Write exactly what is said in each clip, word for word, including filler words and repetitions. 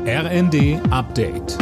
R N D Update.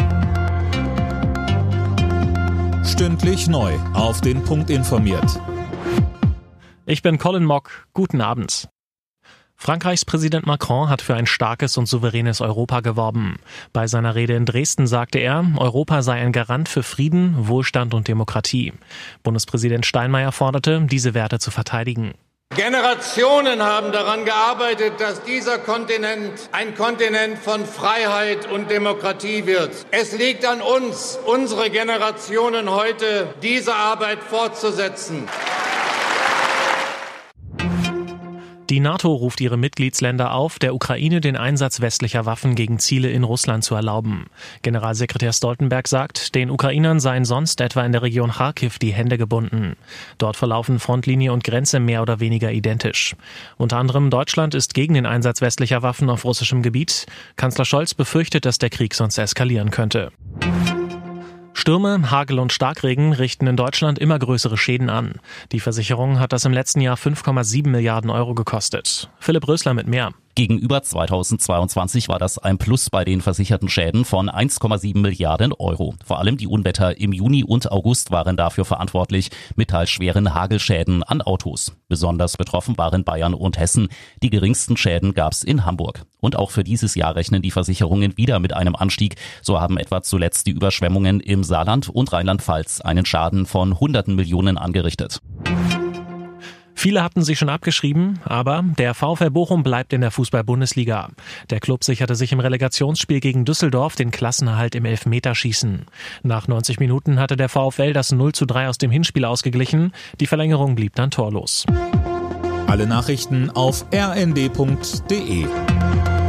Stündlich neu auf den Punkt informiert. Ich bin Colin Mock. Guten Abend. Frankreichs Präsident Macron hat für ein starkes und souveränes Europa geworben. Bei seiner Rede in Dresden sagte er, Europa sei ein Garant für Frieden, Wohlstand und Demokratie. Bundespräsident Steinmeier forderte, diese Werte zu verteidigen. Generationen haben daran gearbeitet, dass dieser Kontinent ein Kontinent von Freiheit und Demokratie wird. Es liegt an uns, unsere Generationen heute, diese Arbeit fortzusetzen. Die NATO ruft ihre Mitgliedsländer auf, der Ukraine den Einsatz westlicher Waffen gegen Ziele in Russland zu erlauben. Generalsekretär Stoltenberg sagt, den Ukrainern seien sonst etwa in der Region Charkiw die Hände gebunden. Dort verlaufen Frontlinie und Grenze mehr oder weniger identisch. Unter anderem Deutschland ist gegen den Einsatz westlicher Waffen auf russischem Gebiet. Kanzler Scholz befürchtet, dass der Krieg sonst eskalieren könnte. Stürme, Hagel und Starkregen richten in Deutschland immer größere Schäden an. Die Versicherung hat das im letzten Jahr fünf Komma sieben Milliarden Euro gekostet. Philipp Rösler mit mehr. Gegenüber zweitausendzweiundzwanzig war das ein Plus bei den versicherten Schäden von eins Komma sieben Milliarden Euro. Vor allem die Unwetter im Juni und August waren dafür verantwortlich, mit teils schweren Hagelschäden an Autos. Besonders betroffen waren Bayern und Hessen. Die geringsten Schäden gab's in Hamburg. Und auch für dieses Jahr rechnen die Versicherungen wieder mit einem Anstieg. So haben etwa zuletzt die Überschwemmungen im Saarland und Rheinland-Pfalz einen Schaden von hunderten Millionen angerichtet. Viele hatten sich schon abgeschrieben, aber der VfL Bochum bleibt in der Fußball-Bundesliga. Der Klub sicherte sich im Relegationsspiel gegen Düsseldorf den Klassenerhalt im Elfmeterschießen. Nach neunzig Minuten hatte der VfL das null zu drei aus dem Hinspiel ausgeglichen. Die Verlängerung blieb dann torlos. Alle Nachrichten auf r n d punkt d e.